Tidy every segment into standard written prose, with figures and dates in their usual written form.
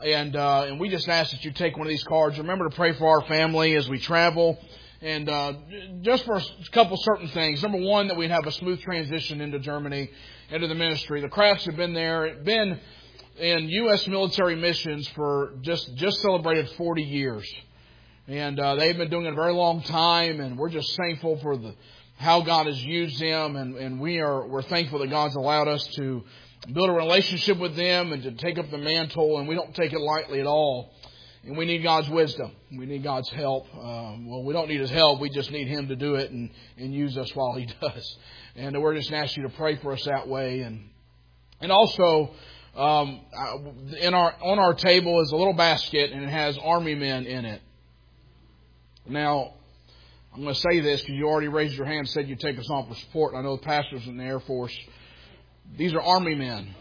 And we just ask that you take one of these cards. Remember to pray for our family as we travel. And just for a couple certain things. Number one, that we'd have a smooth transition into Germany, into the ministry. The Crafts have been there, been in U.S. military missions for just celebrated 40 years. And they've been doing it a very long time, and we're just thankful for how God has used them, and we're thankful that God's allowed us to build a relationship with them and to take up the mantle, and we don't take it lightly at all. And we need God's wisdom. We need God's help. We don't need His help. We just need Him to do it and use us while He does. And we're just going to ask you to pray for us that way. And also, on our table is a little basket, and it has Army men in it. Now, I'm going to say this because you already raised your hand and said you'd take us on for support. I know the pastors in the Air Force. These are Army men.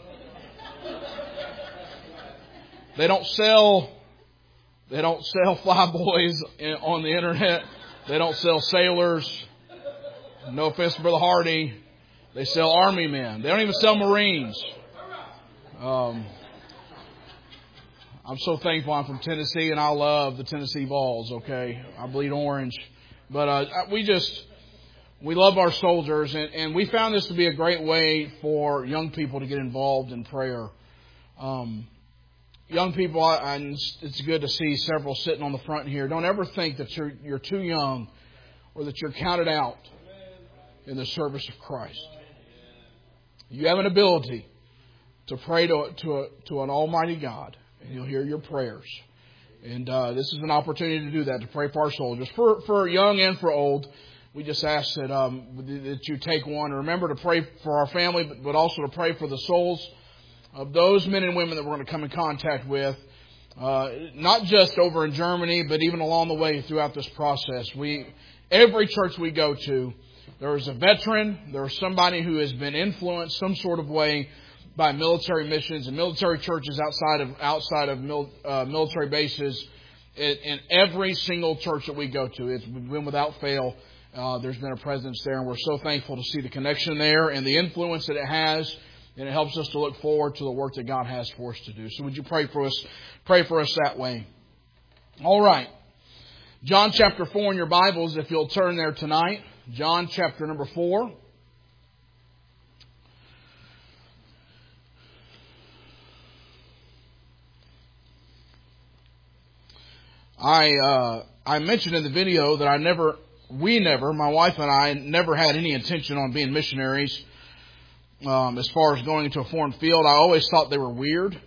They don't sell flyboys on the internet. They don't sell sailors. No offense to Brother Hardy. They sell Army men. They don't even sell Marines. I'm so thankful I'm from Tennessee, and I love the Tennessee Vols, okay? I bleed orange. But we love our soldiers, and we found this to be a great way for young people to get involved in prayer. Young people, and it's good to see several sitting on the front here. Don't ever think that you're too young or that you're counted out in the service of Christ. You have an ability to pray to an almighty God, and He'll hear your prayers. And this is an opportunity to do that, to pray for our soldiers. For young and for old, we just ask that you take one. Remember to pray for our family, but also to pray for the souls of those men and women that we're going to come in contact with, not just over in Germany, but even along the way throughout this process. Every church we go to, there is a veteran, there is somebody who has been influenced some sort of way by military missions and military churches outside of military bases. In every single church that we go to, it's been without fail. There's been a presence there, and we're so thankful to see the connection there and the influence that it has. And it helps us to look forward to the work that God has for us to do. So would you pray for us? Pray for us that way. All right. John chapter 4 in your Bibles, if you'll turn there tonight. John chapter number 4. I mentioned in the video that my wife and I never had any intention on being missionaries. As far as going into a foreign field, I always thought they were weird.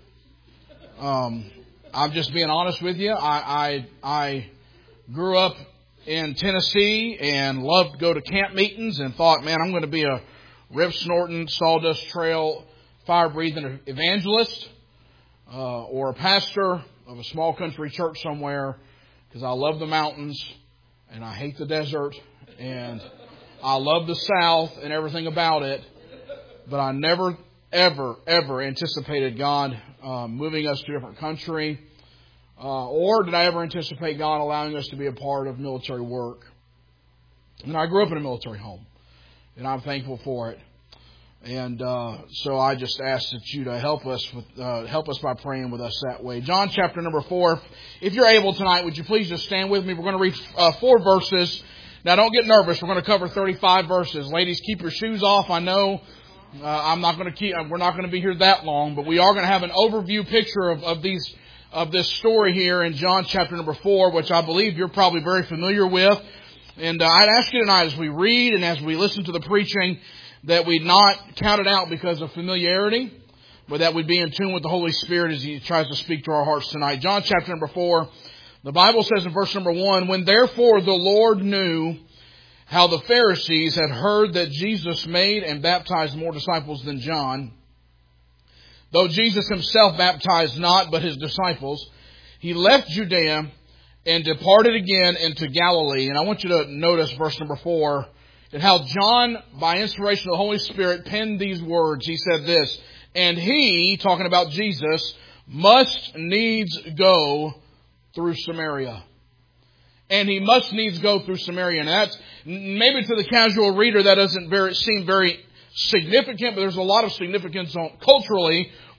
I'm just being honest with you. I grew up in Tennessee and loved to go to camp meetings and thought, man, I'm going to be a rip-snorting, sawdust trail, fire-breathing evangelist or a pastor of a small country church somewhere, because I love the mountains and I hate the desert and I love the South and everything about it. But I never, ever, ever anticipated God moving us to a different country. Or did I ever anticipate God allowing us to be a part of military work? And I grew up in a military home. And I'm thankful for it. And so I just ask that you to help us by praying with us that way. John chapter number 4. If you're able tonight, would you please just stand with me? We're going to read 4 verses. Now don't get nervous. We're going to cover 35 verses. Ladies, keep your shoes off. I know we're not going to be here that long, but we are going to have an overview picture of this story here in John chapter number 4, which I believe you're probably very familiar with. And I'd ask you tonight, as we read and as we listen to the preaching, that we not count it out because of familiarity, but that we'd be in tune with the Holy Spirit as He tries to speak to our hearts tonight. John chapter number 4, the Bible says in verse number 1, "When therefore the Lord knew how the Pharisees had heard that Jesus made and baptized more disciples than John, though Jesus Himself baptized not, but His disciples, He left Judea and departed again into Galilee." And I want you to notice verse number 4, and how John, by inspiration of the Holy Spirit, penned these words. He said this, "And He," talking about Jesus, "must needs go through Samaria." And He must needs go through Samaria. And that's, maybe to the casual reader, that doesn't seem very significant, but there's a lot of significance culturally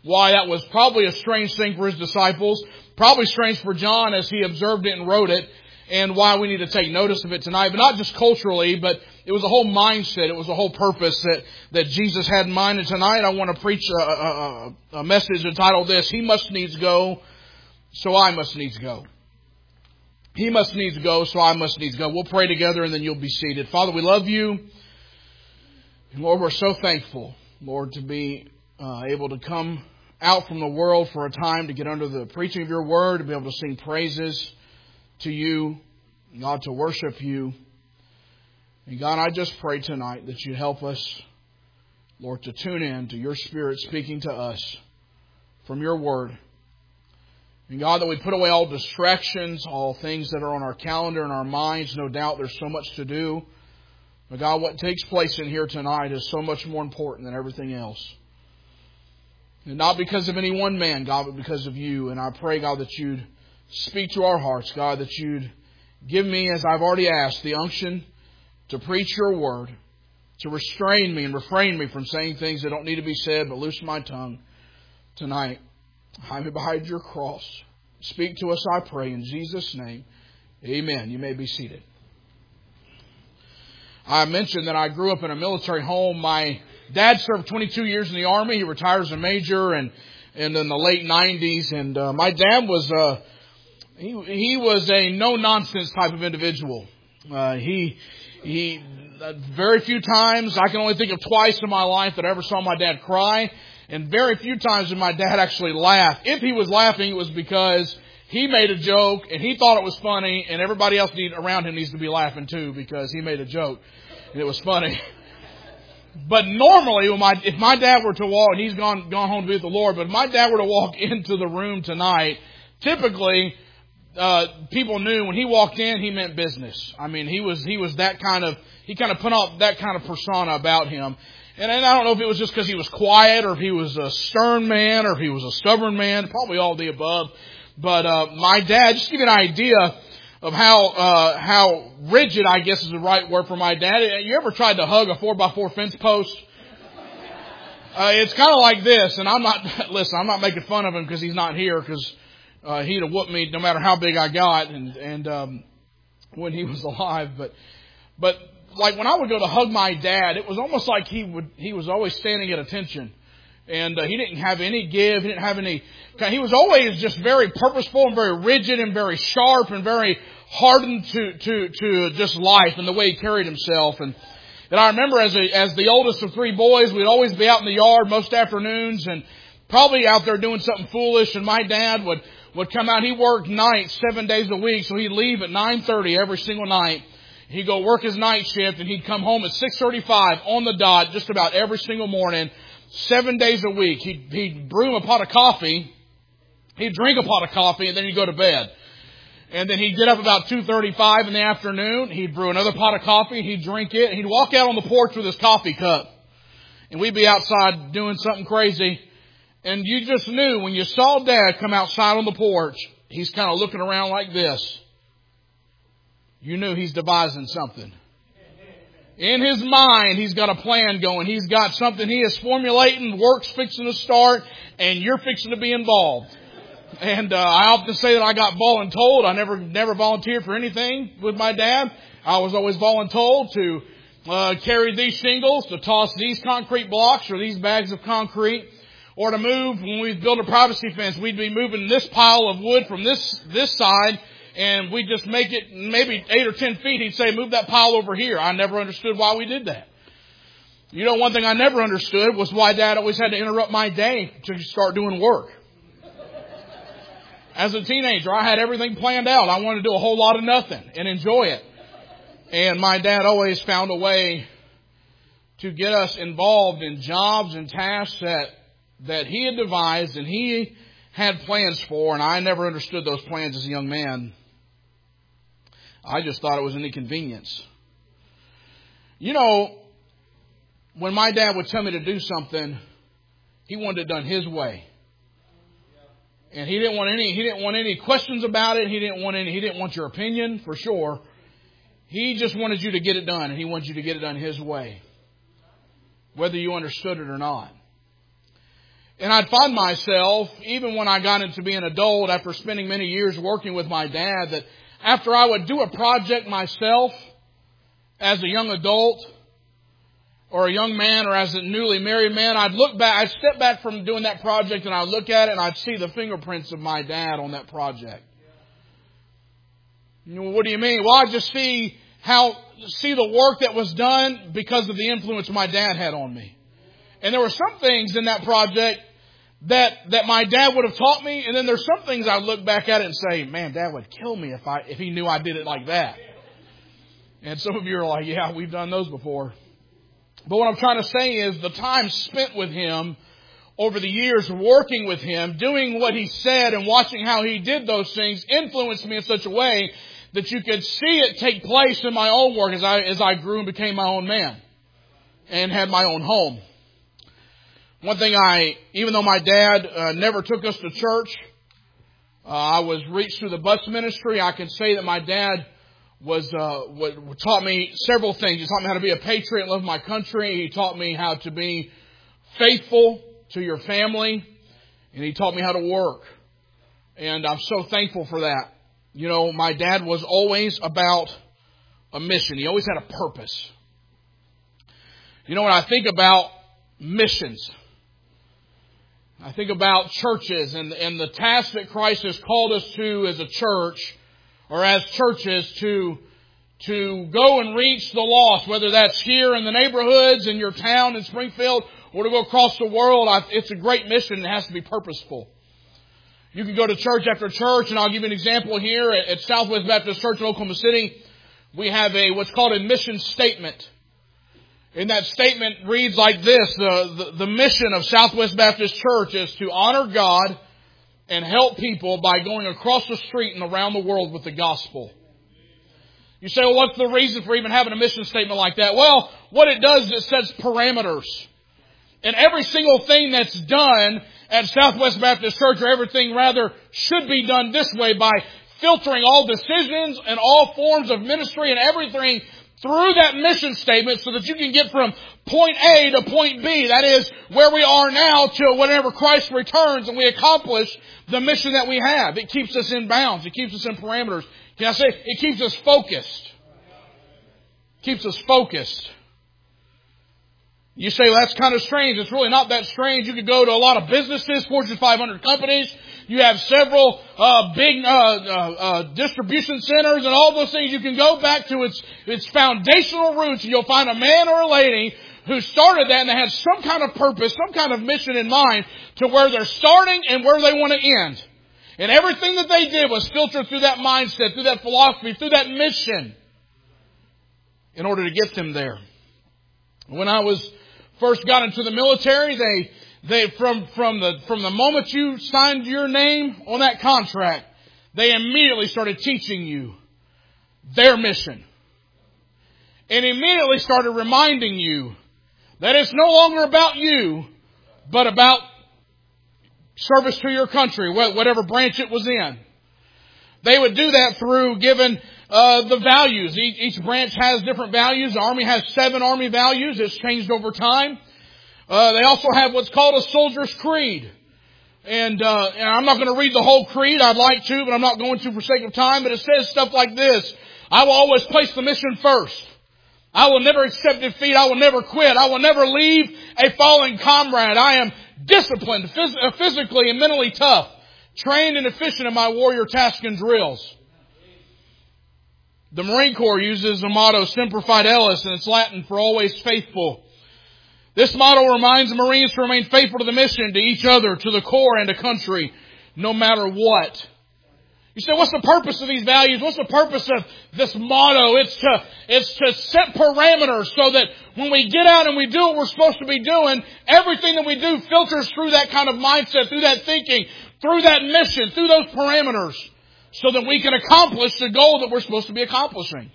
why that was probably a strange thing for his disciples, probably strange for John as he observed it and wrote it, and why we need to take notice of it tonight. But not just culturally, but it was a whole mindset. It was a whole purpose that Jesus had in mind. And tonight I want to preach a message entitled this: He must needs go, so I must needs go. He must needs go, so I must needs go. We'll pray together and then you'll be seated. Father, we love you. And Lord, we're so thankful, Lord, to be able to come out from the world for a time to get under the preaching of your word, to be able to sing praises to you, God, to worship you. And God, I just pray tonight that you help us, Lord, to tune in to your Spirit speaking to us from your word. And God, that we put away all distractions, all things that are on our calendar and our minds. No doubt there's so much to do. But God, what takes place in here tonight is so much more important than everything else. And not because of any one man, God, but because of you. And I pray, God, that you'd speak to our hearts, God, that you'd give me, as I've already asked, the unction to preach your word, to restrain me and refrain me from saying things that don't need to be said, but loose my tongue tonight. Hide me behind your cross. Speak to us, I pray, in Jesus' name. Amen. You may be seated. I mentioned that I grew up in a military home. My dad served 22 years in the Army. He retired as a major and in the late 90s. And my dad was he was a no-nonsense type of individual. He very few times, I can only think of twice in my life that I ever saw my dad cry. And very few times did my dad actually laugh. If he was laughing, it was because he made a joke and he thought it was funny, and everybody else around him needs to be laughing too because he made a joke and it was funny. But normally, if my dad were to walk, and he's gone home to be with the Lord, but if my dad were to walk into the room tonight, typically people knew when he walked in, he meant business. I mean, he was that kind of, he kind of put out that kind of persona about him. And I don't know if it was just because he was quiet, or if he was a stern man, or if he was a stubborn man, probably all of the above. But my dad, just to give you an idea of how rigid, I guess is the right word for my dad. You ever tried to hug a 4x4 fence post? It's kind of like this, and I'm not making fun of him because he's not here, because he'd have whooped me no matter how big I got, and when he was alive. But like when I would go to hug my dad, it was almost like he was always standing at attention. And he didn't have any give. He didn't have any. He was always just very purposeful and very rigid and very sharp and very hardened to just life and the way he carried himself. And I remember as the oldest of three boys, we'd always be out in the yard most afternoons and probably out there doing something foolish. And my dad would come out. He worked nights 7 days a week, so he'd leave at 9:30 every single night. He'd go work his night shift, and he'd come home at 6:35 on the dot just about every single morning. 7 days a week. He'd brew him a pot of coffee. He'd drink a pot of coffee, and then he'd go to bed. And then he'd get up about 2:35 in the afternoon. He'd brew another pot of coffee. He'd drink it. And he'd walk out on the porch with his coffee cup. And we'd be outside doing something crazy. And you just knew when you saw Dad come outside on the porch, he's kind of looking around like this. You knew he's devising something. In his mind, he's got a plan going. He's got something he is formulating, work's fixing to start, and you're fixing to be involved. And I often say that I got voluntold. I never volunteered for anything with my dad. I was always voluntold to carry these shingles, to toss these concrete blocks or these bags of concrete, or to move. When we built a privacy fence, we'd be moving this pile of wood from this side, and we'd just make it maybe 8 or 10 feet. He'd say, move that pile over here. I never understood why we did that. You know, one thing I never understood was why Dad always had to interrupt my day to start doing work. As a teenager, I had everything planned out. I wanted to do a whole lot of nothing and enjoy it. And my dad always found a way to get us involved in jobs and tasks that he had devised and he had plans for, and I never understood those plans as a young man. I just thought it was an inconvenience. You know, when my dad would tell me to do something, he wanted it done his way. And he didn't want any questions about it. He didn't want your opinion, for sure. He just wanted you to get it done, and he wanted you to get it done his way, whether you understood it or not. And I'd find myself, even when I got into being an adult, after spending many years working with my dad, that after I would do a project myself as a young adult or a young man or as a newly married man, I'd look back, I'd step back from doing that project and I'd look at it and I'd see the fingerprints of my dad on that project. You know, what do you mean? Well, I just see the work that was done because of the influence my dad had on me. And there were some things in that project that my dad would have taught me, and then there's some things I look back at it and say, man, Dad would kill me if he knew I did it like that. And some of you are like, yeah, we've done those before. But what I'm trying to say is the time spent with him over the years, working with him, doing what he said and watching how he did those things influenced me in such a way that you could see it take place in my own work as I grew and became my own man and had my own home. One thing even though my dad never took us to church, I was reached through the bus ministry. I can say that my dad taught me several things. He taught me how to be a patriot and love my country. He taught me how to be faithful to your family, and he taught me how to work. And I'm so thankful for that. You know, my dad was always about a mission. He always had a purpose. You know, when I think about missions, I think about churches and the task that Christ has called us to as a church or as churches to go and reach the lost, whether that's here in the neighborhoods, in your town, in Springfield, or to go across the world. It's a great mission. It has to be purposeful. You can go to church after church, and I'll give you an example here. At Southwest Baptist Church in Oklahoma City, we have what's called a mission statement. And that statement reads like this: the mission of Southwest Baptist Church is to honor God and help people by going across the street and around the world with the gospel. You say, well, what's the reason for even having a mission statement like that? Well, what it does is it sets parameters. And every single thing that's done at Southwest Baptist Church, or everything rather, should be done this way by filtering all decisions and all forms of ministry and everything through that mission statement so that you can get from point A to point B. That is where we are now to whenever Christ returns and we accomplish the mission that we have. It keeps us in bounds. It keeps us in parameters. Can I say it keeps us focused? Keeps us focused. You say, well, that's kind of strange. It's really not that strange. You could go to a lot of businesses, Fortune 500 companies. You have several big distribution centers and all those things. You can go back to its foundational roots and you'll find a man or a lady who started that and they had some kind of purpose, some kind of mission in mind to where they're starting and where they want to end. And everything that they did was filtered through that mindset, through that philosophy, through that mission in order to get them there. When I first got into the military, they from the moment you signed your name on that contract, they immediately started teaching you their mission. And immediately started reminding you that it's no longer about you, but about service to your country, whatever branch it was in. They would do that through giving the values. Each branch has different values. The Army has 7 Army values. It's changed over time. They also have what's called a soldier's creed. And I'm not going to read the whole creed. I'd like to, but I'm not going to for sake of time. But it says stuff like this: I will always place the mission first. I will never accept defeat. I will never quit. I will never leave a fallen comrade. I am disciplined, physically and mentally tough, trained and efficient in my warrior tasks and drills. The Marine Corps uses the motto Semper Fidelis, and it's Latin for always faithful. This motto reminds the Marines to remain faithful to the mission, to each other, to the Corps, and to country, no matter what. You say, what's the purpose of these values? What's the purpose of this motto? It's to set parameters so that when we get out and we do what we're supposed to be doing, everything that we do filters through that kind of mindset, through that thinking, through that mission, through those parameters, so that we can accomplish the goal that we're supposed to be accomplishing.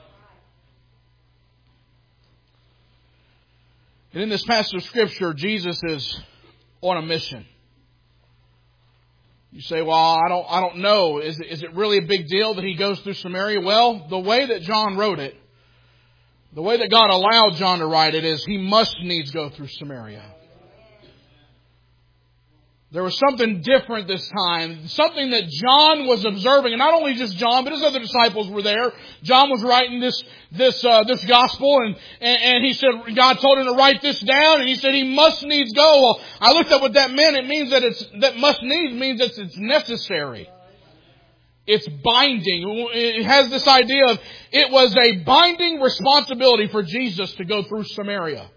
And in this passage of Scripture, Jesus is on a mission. You say, well, I don't know. Is it really a big deal that he goes through Samaria? Well, the way that John wrote it, the way that God allowed John to write it is he must needs go through Samaria. There was something different this time. Something that John was observing. And not only just John, but his other disciples were there. John was writing this gospel. And he said, God told him to write this down. And he said he must needs go. Well, I looked up what that meant. It means that must needs means that it's necessary. It's binding. It has this idea of it was a binding responsibility for Jesus to go through Samaria.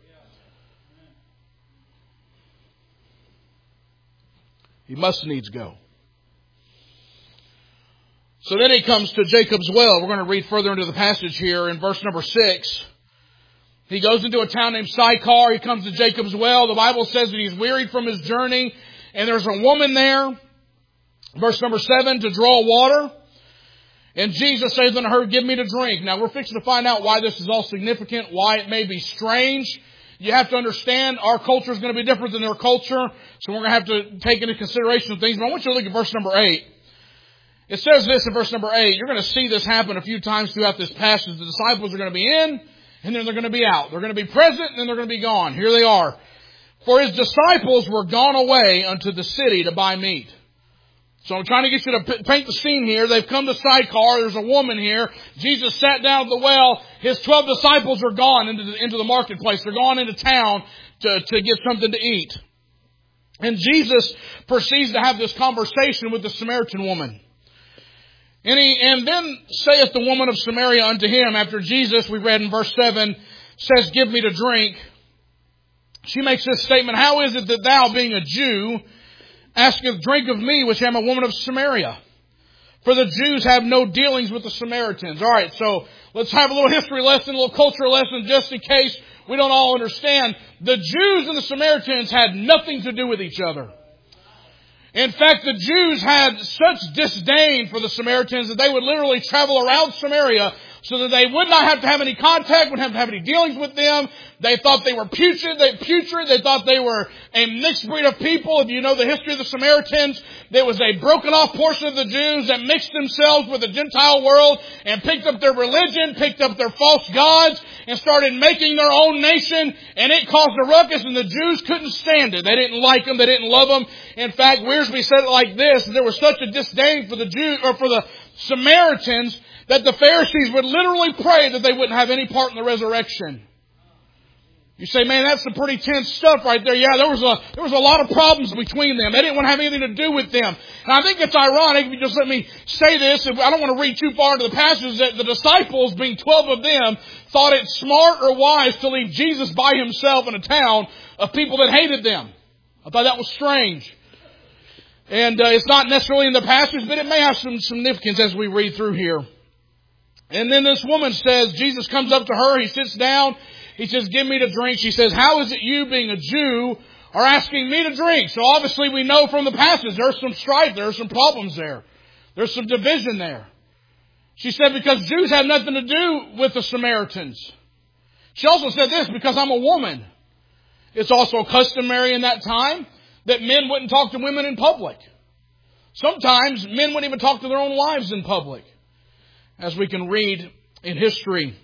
He must needs go. So then he comes to Jacob's well. We're going to read further into the passage here in verse number 6. He goes into a town named Sychar. He comes to Jacob's well. The Bible says that he's wearied from his journey. And there's a woman there. Verse number 7, to draw water. And Jesus says unto her, give me to drink. Now we're fixing to find out why this is all significant, why it may be strange. You have to understand our culture is going to be different than their culture. So we're going to have to take into consideration things. But I want you to look at verse number 8. It says this in verse number 8. You're going to see this happen a few times throughout this passage. The disciples are going to be in, and then they're going to be out. They're going to be present, and then they're going to be gone. Here they are. For his disciples were gone away unto the city to buy meat. So I'm trying to get you to paint the scene here. They've come to Sychar. There's a woman here. Jesus sat down at the well. His 12 disciples are gone into the marketplace. They're gone into town to get something to eat. And Jesus proceeds to have this conversation with the Samaritan woman. And then saith the woman of Samaria unto him, after Jesus, we read in verse 7, says, give me to drink. She makes this statement, how is it that thou, being a Jew, asketh drink of me, which am a woman of Samaria? For the Jews have no dealings with the Samaritans. All right, so let's have a little history lesson, a little cultural lesson, just in case we don't all understand. The Jews and the Samaritans had nothing to do with each other. In fact, the Jews had such disdain for the Samaritans that they would literally travel around Samaria so that they would not have to have any contact, wouldn't have to have any dealings with them. They thought they were putrid. They thought they were a mixed breed of people. If you know the history of the Samaritans, there was a broken off portion of the Jews that mixed themselves with the Gentile world and picked up their religion, picked up their false gods, and started making their own nation. And it caused a ruckus, and the Jews couldn't stand it. They didn't like them. They didn't love them. In fact, Wiersbe said it like this: there was such a disdain for the Jews, or for the Samaritans, that the Pharisees would literally pray that they wouldn't have any part in the resurrection. You say, man, that's some pretty tense stuff right there. Yeah, there was a lot of problems between them. They didn't want to have anything to do with them. And I think it's ironic, if you just let me say this, I don't want to read too far into the passage, that the disciples, being 12 of them, thought it smart or wise to leave Jesus by himself in a town of people that hated them. I thought that was strange. And it's not necessarily in the passage, but it may have some significance as we read through here. And then this woman says, Jesus comes up to her, he sits down, he says, give me to drink. She says, how is it you, being a Jew, are asking me to drink? So obviously we know from the passage there's some strife, there's some problems there. There's some division there. She said, because Jews have nothing to do with the Samaritans. She also said this, because I'm a woman. It's also customary in that time that men wouldn't talk to women in public. Sometimes men wouldn't even talk to their own wives in public, as we can read in history.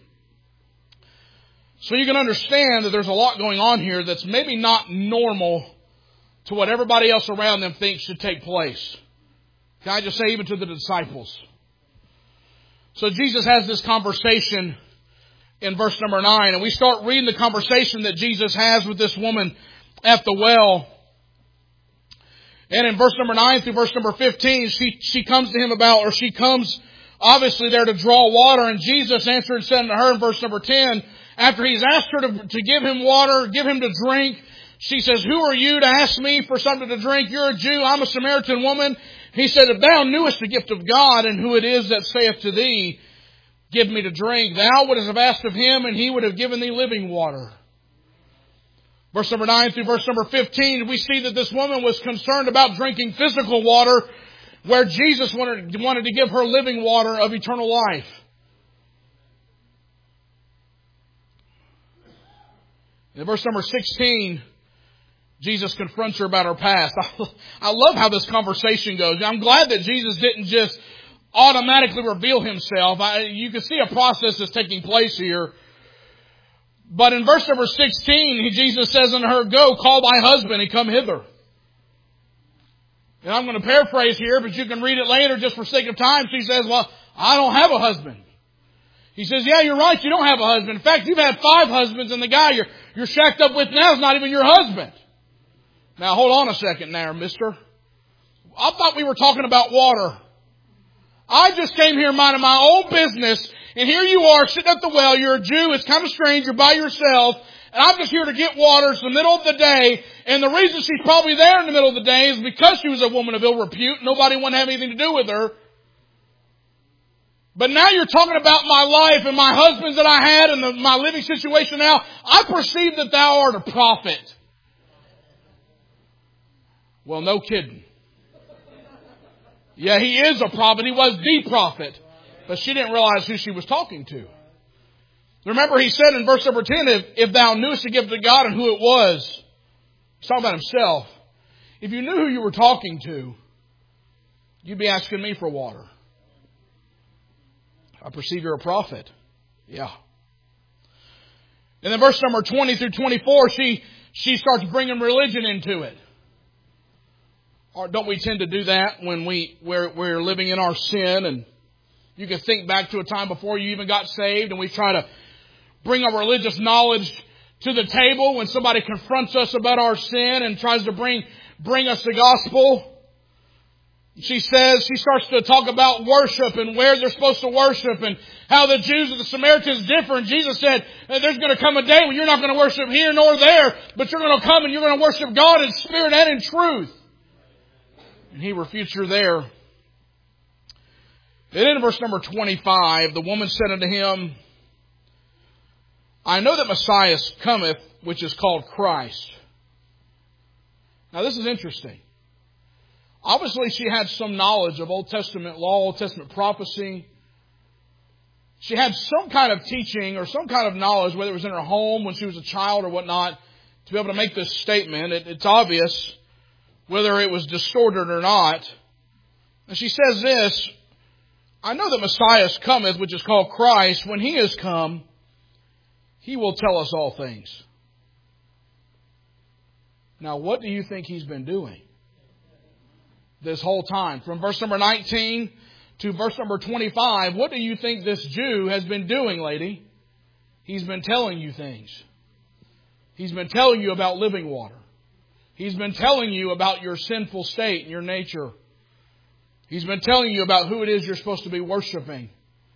So you can understand that there's a lot going on here that's maybe not normal to what everybody else around them thinks should take place. Can I just say, even to the disciples? So Jesus has this conversation in verse number 9, and we start reading the conversation that Jesus has with this woman at the well. And in verse number 9 through verse number 15, she comes to him she comes obviously there to draw water, and Jesus answered and said to her in verse number 10, after he's asked her to give him water, give him to drink, she says, who are you to ask me for something to drink? You're a Jew, I'm a Samaritan woman. He said, if thou knewest the gift of God, and who it is that saith to thee, give me to drink, thou wouldst have asked of him, and he would have given thee living water. Verse number 9 through verse number 15, we see that this woman was concerned about drinking physical water, where Jesus wanted to give her living water of eternal life. In verse number 16, Jesus confronts her about her past. I love how this conversation goes. I'm glad that Jesus didn't just automatically reveal himself. You can see a process that's taking place here. But in verse number 16, Jesus says unto her, go, call thy husband and come hither. And I'm going to paraphrase here, but you can read it later just for sake of time. She says, well, I don't have a husband. He says, yeah, you're right, you don't have a husband. In fact, you've had 5 husbands, and the guy you're shacked up with now is not even your husband. Now, hold on a second there, mister. I thought we were talking about water. I just came here minding my own business, and here you are sitting at the well. You're a Jew. It's kind of strange. You're by yourself. And I'm just here to get water. It's the middle of the day. And the reason she's probably there in the middle of the day is because she was a woman of ill repute. Nobody wanted to have anything to do with her. But now you're talking about my life and my husbands that I had and my living situation now. I perceive that thou art a prophet. Well, no kidding. Yeah, he is a prophet. He was the prophet. But she didn't realize who she was talking to. Remember, he said in verse number 10, if thou knewest the gift of God and who it was. He's talking about himself. If you knew who you were talking to, you'd be asking me for water. I perceive you're a prophet. Yeah. And then verse number 20 through 24, she starts bringing religion into it. Or don't we tend to do that when we're living in our sin? And you can think back to a time before you even got saved, and we try to bring our religious knowledge to the table when somebody confronts us about our sin and tries to bring us the gospel. She starts to talk about worship and where they're supposed to worship and how the Jews and the Samaritans differ. And Jesus said, there's going to come a day when you're not going to worship here nor there, but you're going to come and you're going to worship God in spirit and in truth. And he refutes her there. And then in verse number 25, the woman said unto him, I know that Messiah cometh, which is called Christ. Now this is interesting. Obviously she had some knowledge of Old Testament law, Old Testament prophecy. She had some kind of teaching or some kind of knowledge, whether it was in her home when she was a child or whatnot, to be able to make this statement. It's obvious whether it was distorted or not. And she says this, I know that Messiah cometh, which is called Christ. When he is come, he will tell us all things. Now, what do you think he's been doing this whole time? From verse number 19 to verse number 25, what do you think this Jew has been doing, lady? He's been telling you things. He's been telling you about living water. He's been telling you about your sinful state and your nature. He's been telling you about who it is you're supposed to be worshiping.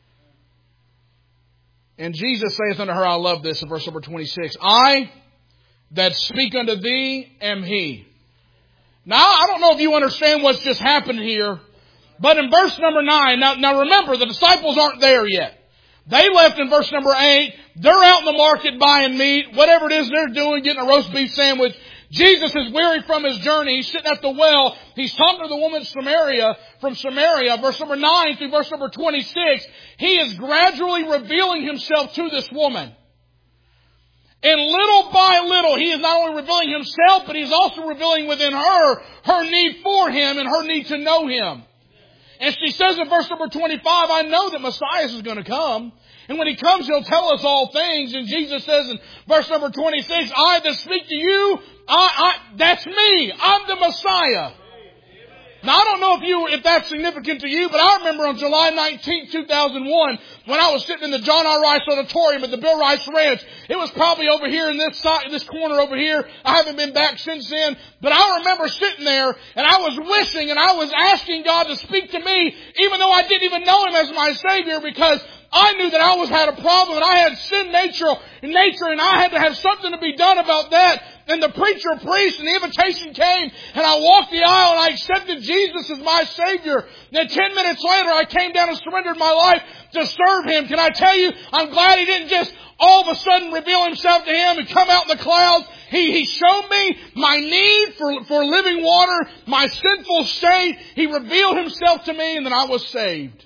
And Jesus saith unto her, I love this in verse number 26, I that speak unto thee am he. Now, I don't know if you understand what's just happened here, but in verse number 9, now remember, the disciples aren't there yet. They left in verse number 8. They're out in the market buying meat, whatever it is they're doing, getting a roast beef sandwich. Jesus is weary from his journey. He's sitting at the well. He's talking to the woman from Samaria, verse number 9 through verse number 26. He is gradually revealing himself to this woman. And little by little, he is not only revealing himself, but he's also revealing within her need for him and her need to know him. And she says in verse number 25, I know that Messiah is going to come. And when he comes, he'll tell us all things. And Jesus says in verse number 26, I that speak to you, that's me. I'm the Messiah. Now, I don't know if that's significant to you, but I remember on July 19, 2001, when I was sitting in the John R. Rice Auditorium at the Bill Rice Ranch. It was probably over here in this corner over here. I haven't been back since then, but I remember sitting there and I was wishing and I was asking God to speak to me, even though I didn't even know him as my Savior, because I knew that I had a problem and I had sin nature and I had to have something to be done about that. And the preacher preached and the invitation came and I walked the aisle and I accepted Jesus as my Savior. And then 10 minutes later I came down and surrendered my life to serve him. Can I tell you, I'm glad he didn't just all of a sudden reveal himself to him and come out in the clouds. He showed me my need for living water, my sinful state. He revealed himself to me and then I was saved.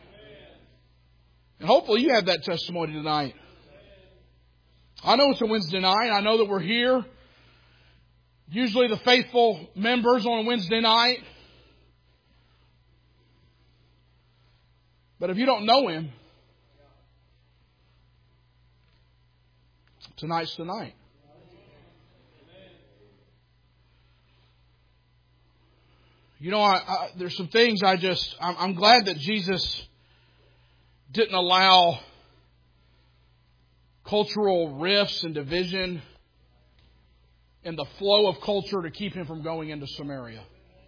And hopefully you have that testimony tonight. I know it's a Wednesday night. I know that we're here. Usually the faithful members on a Wednesday night. But if you don't know him, tonight's the night. There's some things I'm glad that Jesus didn't allow cultural rifts and division and the flow of culture to keep Him from going into Samaria.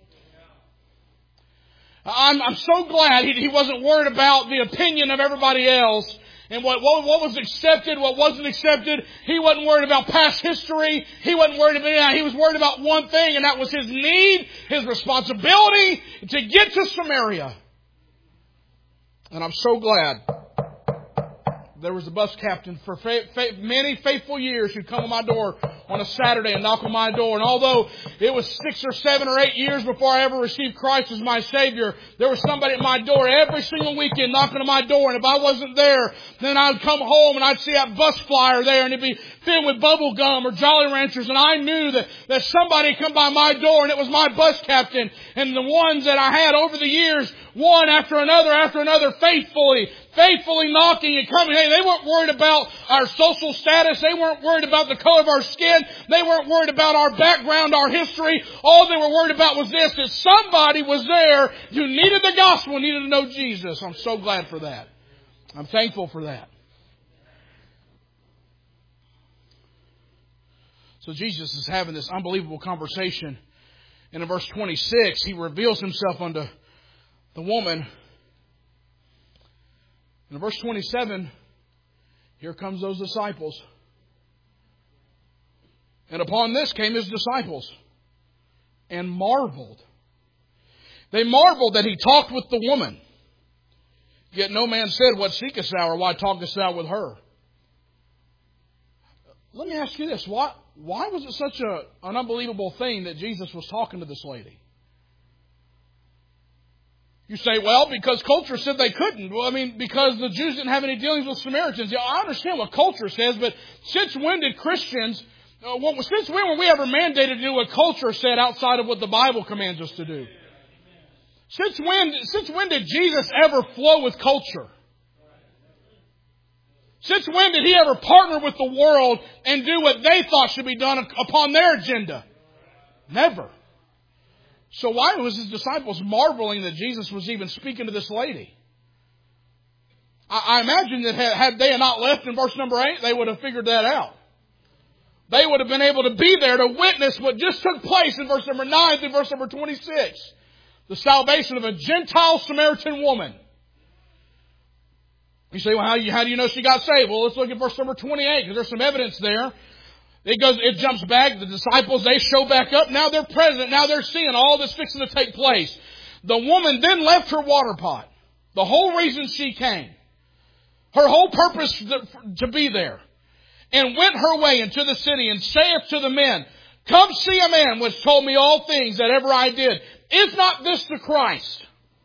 I'm so glad He wasn't worried about the opinion of everybody else and what was accepted, what wasn't accepted. He wasn't worried about past history. He wasn't worried about that. He was worried about one thing, and that was His need, His responsibility to get to Samaria. And I'm so glad there was a bus captain for many faithful years who'd come to my door on a Saturday and knock on my door. And although it was 6 or 7 or 8 years before I ever received Christ as my Savior, there was somebody at my door every single weekend knocking on my door. And if I wasn't there, then I'd come home and I'd see that bus flyer there and it'd be filled with bubble gum or Jolly Ranchers. And I knew that somebody had come by my door and it was my bus captain. And the ones that I had over the years, one after another, faithfully knocking and coming. Hey, they weren't worried about our social status. They weren't worried about the color of our skin. They weren't worried about our background, our history. All they were worried about was this, that somebody was there who needed the gospel, needed to know Jesus. I'm so glad for that. I'm thankful for that. So Jesus is having this unbelievable conversation. And in verse 26, He reveals Himself unto the woman. In verse 27, here comes those disciples. And upon this came His disciples and marveled. They marveled that He talked with the woman. Yet no man said, What seekest thou, or why talkest thou with her? Let me ask you this. Why was it such an unbelievable thing that Jesus was talking to this lady? You say, well, because culture said they couldn't. Well, because the Jews didn't have any dealings with Samaritans. Yeah, I understand what culture says, but since when did Christians, since when were we ever mandated to do what culture said outside of what the Bible commands us to do? Since when did Jesus ever flow with culture? Since when did He ever partner with the world and do what they thought should be done upon their agenda? Never. So why was His disciples marveling that Jesus was even speaking to this lady? I imagine that had they not left in verse number 8, they would have figured that out. They would have been able to be there to witness what just took place in verse number 9 through verse number 26. The salvation of a Gentile Samaritan woman. You say, well, how do you know she got saved? Well, let's look at verse number 28 because there's some evidence there. It jumps back. The disciples, they show back up. Now they're present. Now they're seeing all this fixing to take place. The woman then left her water pot. The whole reason she came. Her whole purpose to be there. And went her way into the city and saith to the men, Come see a man which told me all things that ever I did. Is not this the Christ?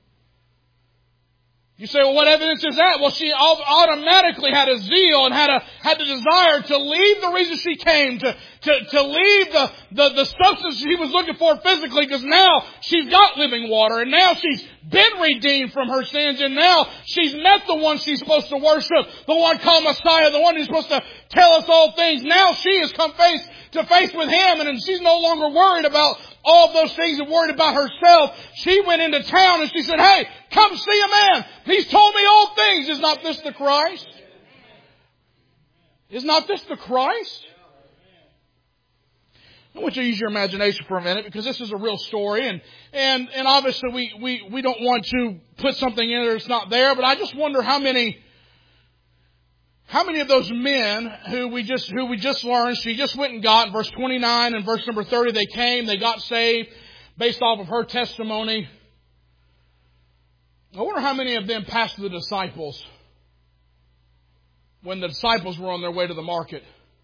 You say, well, what evidence is that? Well, she automatically had a zeal and had the desire to leave the reason she came, to leave the substance she was looking for physically, because now she's got living water, and now she's been redeemed from her sins, and now she's met the one she's supposed to worship, the one called Messiah, the one who's supposed to tell us all things. Now she has come face to face with Him, and she's no longer worried about all of those things and worried about herself. She went into town and she said, hey, come see a man. He's told me all things. Is not this the Christ? Is not this the Christ? I want you to use your imagination for a minute because this is a real story and obviously we don't want to put something in there that's not there, but I just wonder how many of those men who we just learned, she just went and got in verse 29 and verse number 30, they came, they got saved based off of her testimony. I wonder how many of them passed the disciples when the disciples were on their way to the market.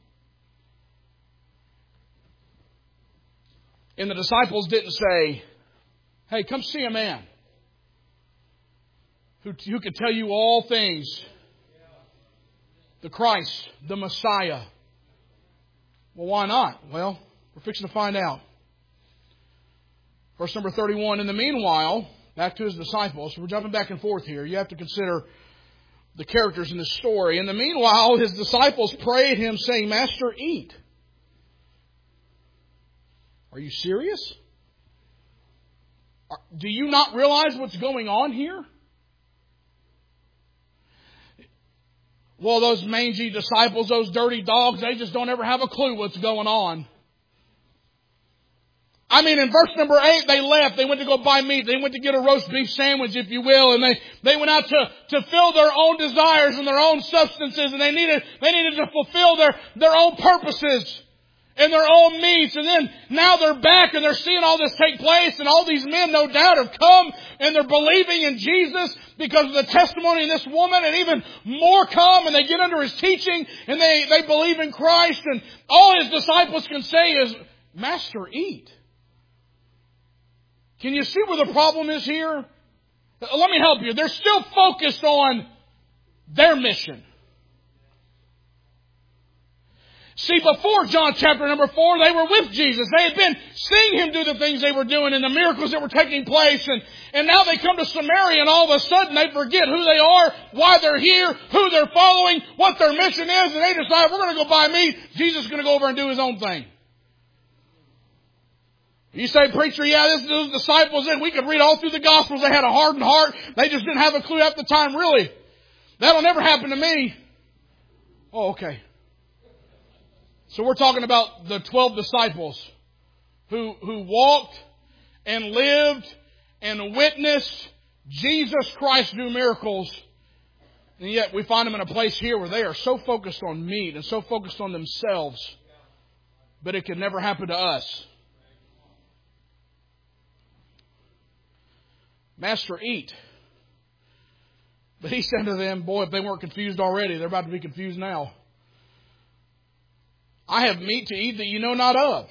And the disciples didn't say, hey, come see a man who can tell you all things. The Christ, the Messiah. Well, why not? Well, we're fixing to find out. Verse number 31, in the meanwhile, back to His disciples. We're jumping back and forth here. You have to consider the characters in this story. In the meanwhile, His disciples prayed Him, saying, Master, eat. Are you serious? Do you not realize what's going on here? Well, those mangy disciples, those dirty dogs, they just don't ever have a clue what's going on. I mean, in verse number 8, they left. They went to go buy meat. They went to get a roast beef sandwich, if you will. And they went out to fill their own desires and their own substances. And they needed to fulfill their own purposes and their own needs. And then now they're back and they're seeing all this take place. And all these men, no doubt, have come and they're believing in Jesus because of the testimony of this woman. And even more come and they get under his teaching and they believe in Christ. And all his disciples can say is, Master, eat. Can you see where the problem is here? Let me help you. They're still focused on their mission. See, before John chapter number 4, they were with Jesus. They had been seeing him do the things they were doing and the miracles that were taking place. And now they come to Samaria and all of a sudden they forget who they are, why they're here, who they're following, what their mission is. And they decide, we're going to go buy meat. Jesus is going to go over and do his own thing. You say, preacher, yeah, this is the disciples, and we could read all through the Gospels. They had a hardened heart. They just didn't have a clue at the time. Really? That'll never happen to me. Oh, okay. So we're talking about the 12 disciples who walked and lived and witnessed Jesus Christ do miracles. And yet we find them in a place here where they are so focused on meat and so focused on themselves. But it could never happen to us. Master, eat. But he said to them, boy, if they weren't confused already, they're about to be confused now. I have meat to eat that you know not of.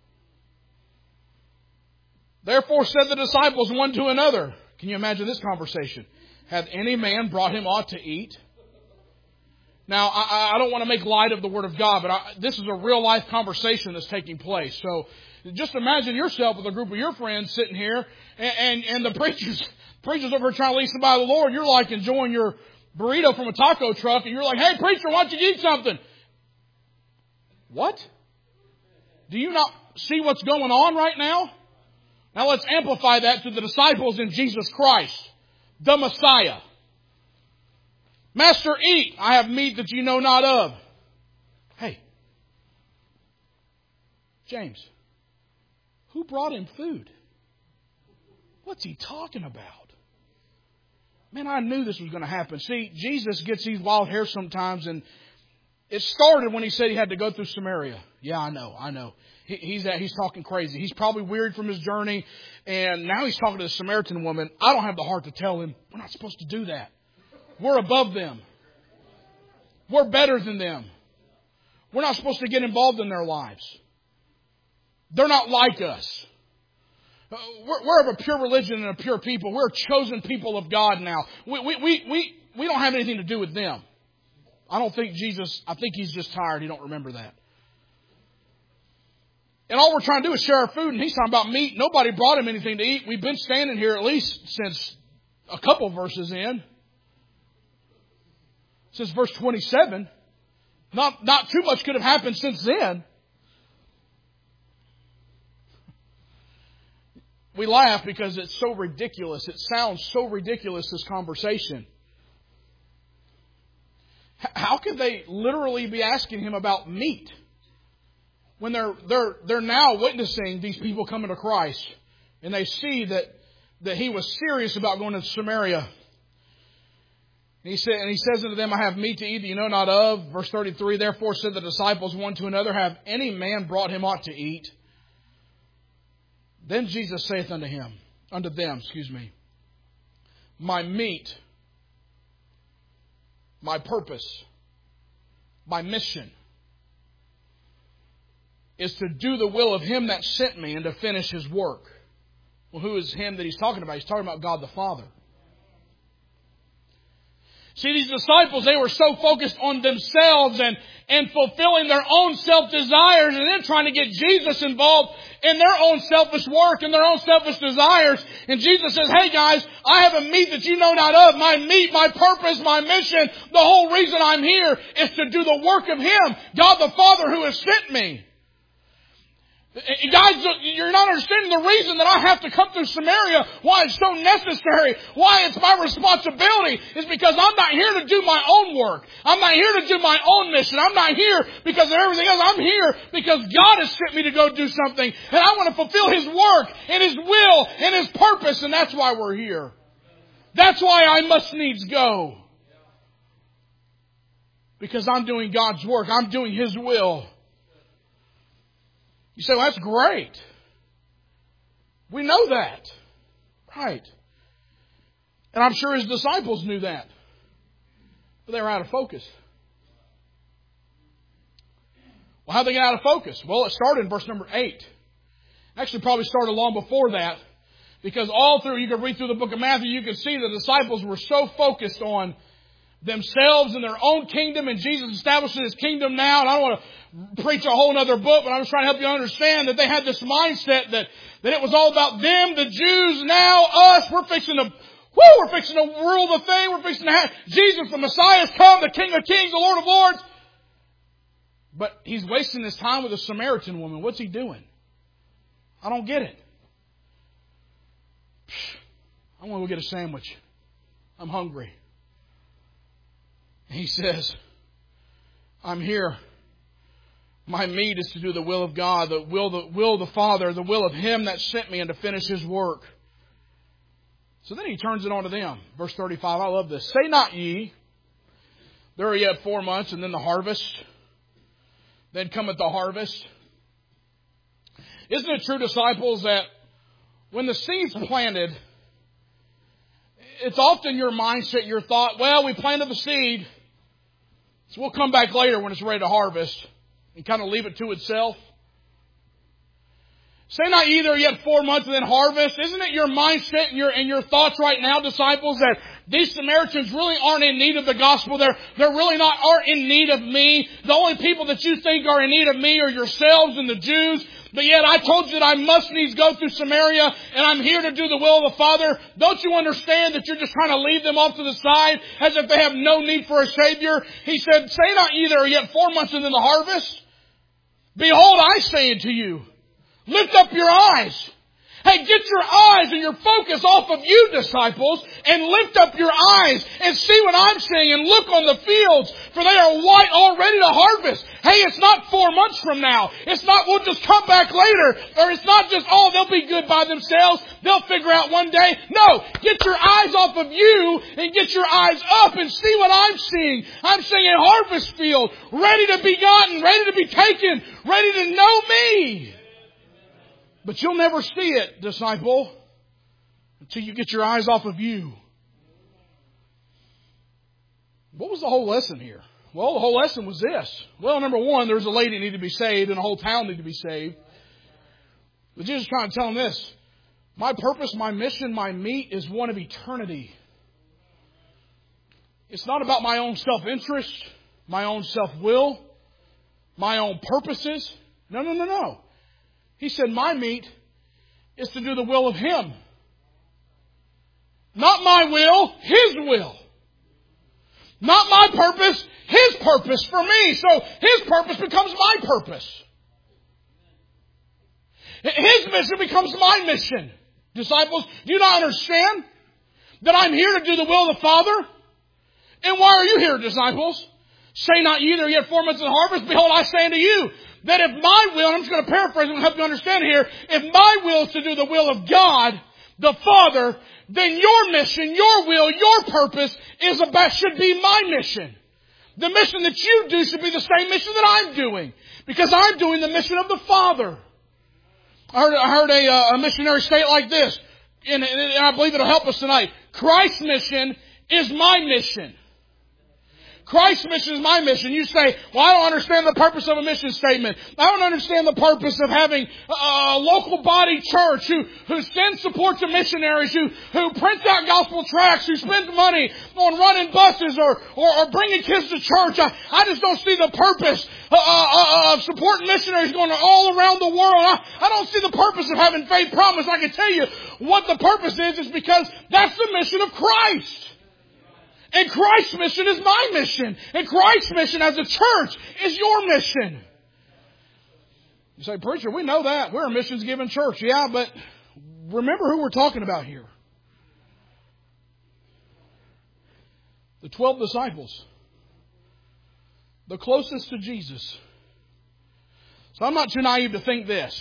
Therefore said the disciples one to another. Can you imagine this conversation? Hath any man brought him aught to eat? Now, I don't want to make light of the Word of God, but this is a real life conversation that's taking place. So just imagine yourself with a group of your friends sitting here, and the preachers over trying to lead somebody to the Lord. You're like enjoying your burrito from a taco truck, and you're like, hey, preacher, why don't you eat something? What? Do you not see what's going on right now? Now let's amplify that to the disciples in Jesus Christ, the Messiah. Master, eat. I have meat that you know not of. Hey, James, who brought him food? What's he talking about? Man, I knew this was going to happen. See, Jesus gets these wild hairs sometimes, and it started when he said he had to go through Samaria. Yeah, I know. He's talking crazy. He's probably wearied from his journey, and now he's talking to the Samaritan woman. I don't have the heart to tell him, we're not supposed to do that. We're above them. We're better than them. We're not supposed to get involved in their lives. They're not like us. We're of a pure religion and a pure people. We're a chosen people of God now. We don't have anything to do with them. I think he's just tired. He don't remember that. And all we're trying to do is share our food, and he's talking about meat. Nobody brought him anything to eat. We've been standing here at least since a couple verses in. Since verse 27. Not too much could have happened since then. We laugh because it's so ridiculous. It sounds so ridiculous, this conversation. How could they literally be asking him about meat when they're now witnessing these people coming to Christ, and they see that he was serious about going to Samaria? And he says unto them, I have meat to eat that you know not of. Verse 33, therefore said the disciples one to another, have any man brought him aught to eat? Then Jesus saith unto them, my meat, my purpose, my mission is to do the will of him that sent me and to finish his work. Well, who is him that he's talking about? He's talking about God the Father. See, these disciples, they were so focused on themselves and fulfilling their own self-desires, and then trying to get Jesus involved in their own selfish work and their own selfish desires. And Jesus says, hey guys, I have a meat that you know not of. My meat, my purpose, my mission, the whole reason I'm here is to do the work of him, God the Father who has sent me. Guys, you're not understanding the reason that I have to come through Samaria, why it's so necessary, why it's my responsibility, is because I'm not here to do my own work. I'm not here to do my own mission. I'm not here because of everything else. I'm here because God has sent me to go do something, and I want to fulfill His work and His will and His purpose, and that's why we're here. That's why I must needs go. Because I'm doing God's work. I'm doing His will. You say, well, that's great. We know that. Right. And I'm sure His disciples knew that. But they were out of focus. Well, how'd they get out of focus? Well, it started in verse number 8. Actually, probably started long before that. Because all through, you could read through the book of Matthew, you could see the disciples were so focused on themselves and their own kingdom, and Jesus establishes His kingdom now. And I don't want to preach a whole other book, but I'm just trying to help you understand that they had this mindset that it was all about them, the Jews, now us. We're fixing to rule the thing. We're fixing to have Jesus, the Messiah, has come, the King of Kings, the Lord of Lords. But He's wasting His time with a Samaritan woman. What's He doing? I don't get it. I want to go get a sandwich. I'm hungry. He says, I'm here. My meat is to do the will of God, the will of the Father, the will of Him that sent me, and to finish His work. So then He turns it on to them. Verse 35, I love this. Say not ye, there are yet 4 months, and then the harvest. Then cometh the harvest. Isn't it true, disciples, that when the seed's planted, it's often your mindset, your thought, well, we planted the seed, so we'll come back later when it's ready to harvest, and kind of leave it to itself. Say not ye, there are yet 4 months and then harvest. Isn't it your mindset and your thoughts right now, disciples, that these Samaritans really aren't in need of the gospel? They're really aren't in need of me. The only people that you think are in need of me are yourselves and the Jews. But yet I told you that I must needs go through Samaria, and I'm here to do the will of the Father. Don't you understand that you're just trying to leave them off to the side as if they have no need for a Savior? He said, say not ye, there are yet 4 months and then the harvest. Behold, I say unto you, lift up your eyes. Hey, get your eyes and your focus off of you, disciples, and lift up your eyes and see what I'm saying, and look on the fields, for they are white already to harvest. Hey, it's not 4 months from now. It's not, we'll just come back later. Or it's not just, oh, they'll be good by themselves. They'll figure out one day. No, get your eyes off of you and get your eyes up and see what I'm seeing. I'm seeing a harvest field ready to be gotten, ready to be taken, ready to know me. But you'll never see it, disciple, until you get your eyes off of you. What was the whole lesson here? Well, the whole lesson was this. Well, number one, there's a lady that needed to be saved and the whole town needed to be saved. But Jesus is trying to tell them this. My purpose, my mission, my meat is one of eternity. It's not about my own self-interest, my own self-will, my own purposes. No. He said, my meat is to do the will of Him. Not my will, His will. Not my purpose, His purpose for me. So His purpose becomes my purpose. His mission becomes my mission. Disciples, do you not understand that I'm here to do the will of the Father? And why are you here, disciples? Say not ye, there are yet 4 months in the harvest. Behold, I say unto you, that if my will, and I'm just going to paraphrase and help you understand here, if my will is to do the will of God, the Father, then your mission, your will, your purpose should be my mission. The mission that you do should be the same mission that I'm doing, because I'm doing the mission of the Father. I heard a missionary say it like this, and I believe it'll help us tonight. Christ's mission is my mission. Christ's mission is my mission. You say, well, I don't understand the purpose of a mission statement. I don't understand the purpose of having a local body church who sends support to missionaries, who prints out gospel tracts, who spends money on running buses or bringing kids to church. I just don't see the purpose of supporting missionaries going all around the world. I don't see the purpose of having Faith Promise. I can tell you what the purpose is because that's the mission of Christ. And Christ's mission is my mission. And Christ's mission as a church is your mission. You say, preacher, we know that. We're a missions-giving church. Yeah, but remember who we're talking about here. The 12 disciples. The closest to Jesus. So I'm not too naive to think this.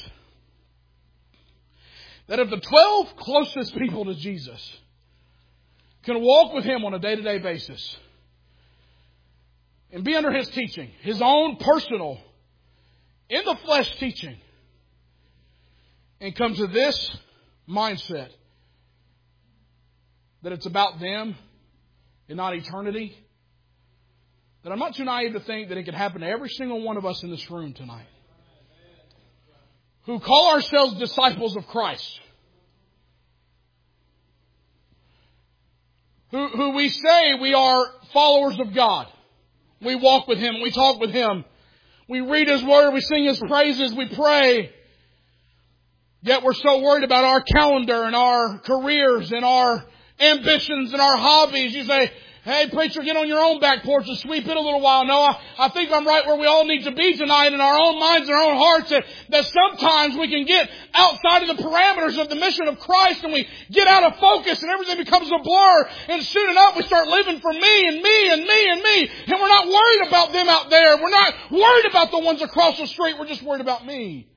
That if the 12 closest people to Jesus can walk with Him on a day-to-day basis and be under His teaching, His own personal, in the flesh teaching, and come to this mindset that it's about them and not eternity, then I'm not too naive to think that it could happen to every single one of us in this room tonight who call ourselves disciples of Christ, who we say we are followers of God. We walk with Him, we talk with Him, we read His Word, we sing His praises, we pray. Yet we're so worried about our calendar and our careers and our ambitions and our hobbies. You say, hey, preacher, get on your own back porch and sweep it a little while. No, I think I'm right where we all need to be tonight in our own minds and our own hearts. That sometimes we can get outside of the parameters of the mission of Christ and we get out of focus and everything becomes a blur. And soon enough we start living for me and me and me and me. And we're not worried about them out there. We're not worried about the ones across the street. We're just worried about me.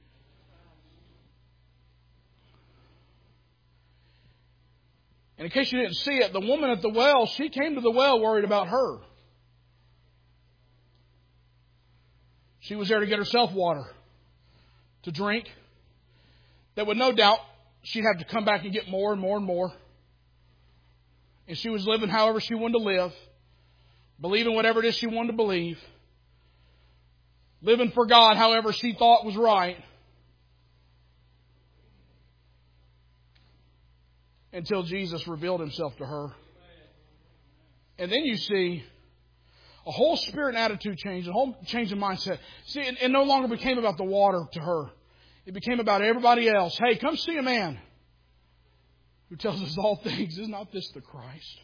And in case you didn't see it, the woman at the well, she came to the well worried about her. She was there to get herself water to drink. That would no doubt she'd have to come back and get more and more and more. And she was living however she wanted to live. Believing whatever it is she wanted to believe. Living for God however she thought was right. Until Jesus revealed Himself to her. And then you see a whole spirit and attitude change, a whole change in mindset. See, it no longer became about the water to her. It became about everybody else. Hey, come see a man who tells us all things. Is not this the Christ?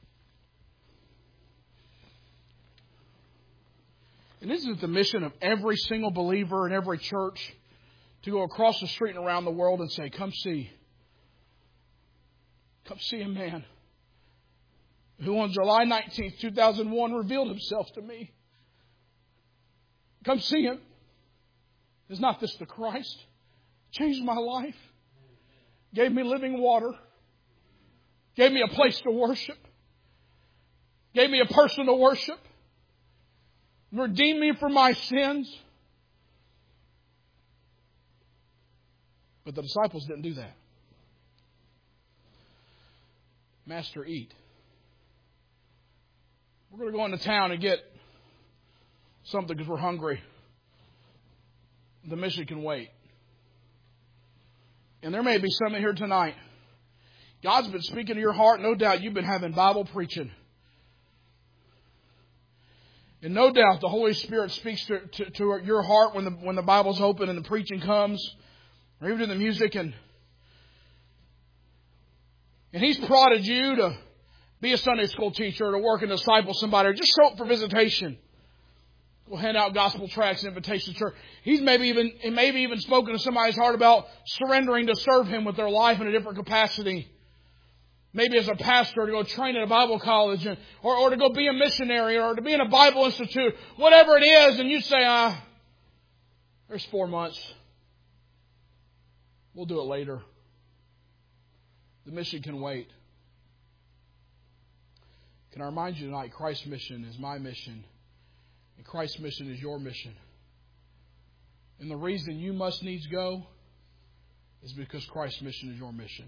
And isn't it the mission of every single believer in every church to go across the street and around the world and say, come see a man who on July 19th, 2001 revealed Himself to me. Come see Him. Is not this the Christ? Changed my life. Gave me living water. Gave me a place to worship. Gave me a person to worship. Redeemed me from my sins. But the disciples didn't do that. Master, eat. We're going to go into town and get something because we're hungry. The mission can wait. And there may be some in here tonight. God's been speaking to your heart. No doubt you've been having Bible preaching. And no doubt the Holy Spirit speaks to your heart when the Bible's open and the preaching comes. Or even in the music and He's prodded you to be a Sunday school teacher, or to work and disciple somebody, or just show up for visitation. We'll hand out gospel tracts and invitations to church. He's maybe even spoken to somebody's heart about surrendering to serve Him with their life in a different capacity. Maybe as a pastor, to go train at a Bible college, or to go be a missionary, or to be in a Bible institute, whatever it is, and you say, there's 4 months. We'll do it later. The mission can wait. Can I remind you tonight, Christ's mission is my mission. And Christ's mission is your mission. And the reason you must needs go is because Christ's mission is your mission.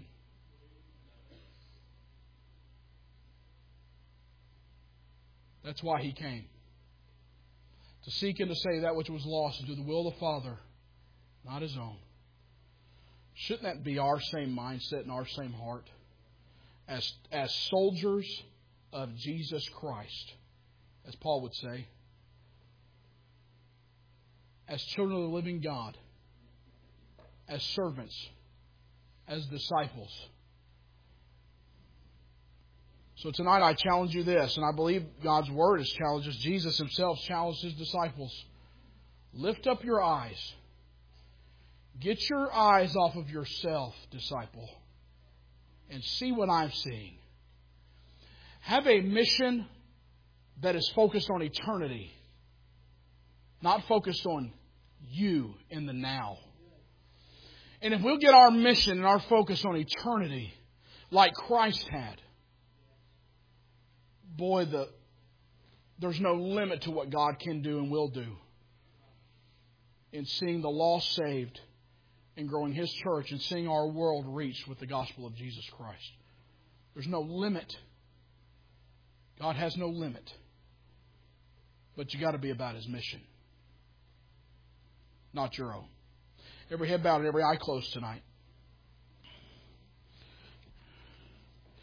That's why He came. To seek and to save that which was lost, and do the will of the Father, not His own. Shouldn't that be our same mindset and our same heart? As soldiers of Jesus Christ, as Paul would say. As children of the living God. As servants. As disciples. So tonight I challenge you this, and I believe God's Word has challenged us. Jesus Himself challenged His disciples. Lift up your eyes Get your eyes off of yourself, disciple, and see what I'm seeing. Have a mission that is focused on eternity, not focused on you in the now. And if we'll get our mission and our focus on eternity like Christ had, boy, there's no limit to what God can do and will do in seeing the lost saved and growing His church and seeing our world reached with the gospel of Jesus Christ. There's no limit. God has no limit. But you got to be about His mission, not your own. Every head bowed and every eye closed tonight.